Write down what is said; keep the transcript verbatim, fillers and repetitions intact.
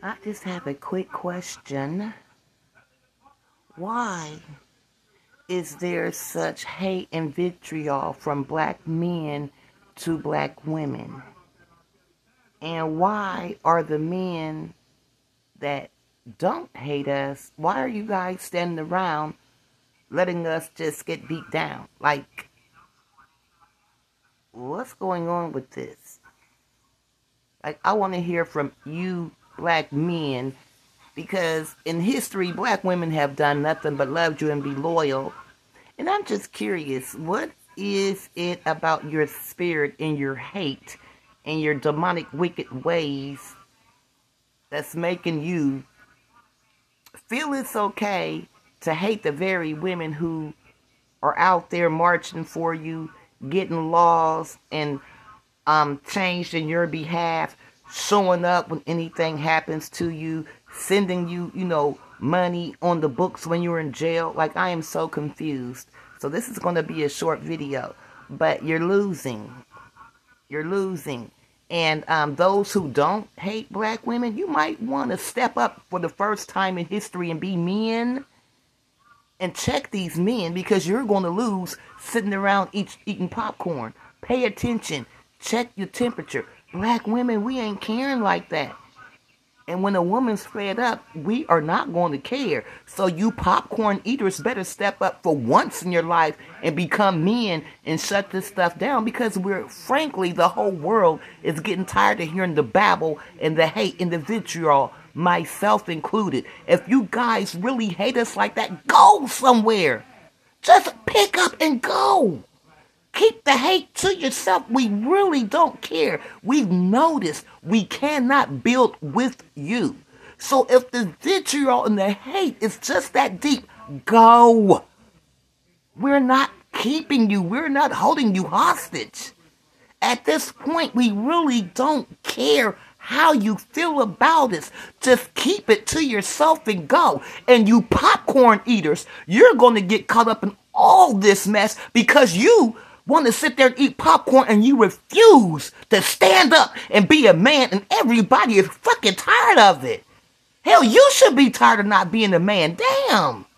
I just have a quick question. Why is there such hate and vitriol from black men to black women? And why are the men that don't hate us, why are you guys standing around letting us just get beat down? Like, what's going on with this? Like, I want to hear from you black men, because in history, black women have done nothing but love you and be loyal. And I'm just curious, what is it about your spirit and your hate and your demonic wicked ways that's making you feel it's okay to hate the very women who are out there marching for you, getting laws and um, changed in your behalf, showing up when anything happens to you, sending you, you know, money on the books when you're in jail? Like, I am so confused. So this is going to be a short video, but you're losing. You're losing. And um, those who don't hate black women, you might want to step up for the first time in history and be men and check these men, because you're going to lose sitting around each, eating popcorn. Pay attention. Check your temperature. Black women, we ain't caring like that. And when a woman's fed up, we are not going to care. So you popcorn eaters better step up for once in your life and become men and shut this stuff down, because we're, frankly, the whole world is getting tired of hearing the babble and the hate and the vitriol, myself included. If you guys really hate us like that, go somewhere. Just pick up and go. Keep the hate to yourself. We really don't care. We've noticed we cannot build with you. So if the vitriol and the hate is just that deep, go. We're not keeping you. We're not holding you hostage. At this point, we really don't care how you feel about us. Just keep it to yourself and go. And you popcorn eaters, you're going to get caught up in all this mess because you want to sit there and eat popcorn and you refuse to stand up and be a man, and everybody is fucking tired of it. Hell, you should be tired of not being a man. Damn.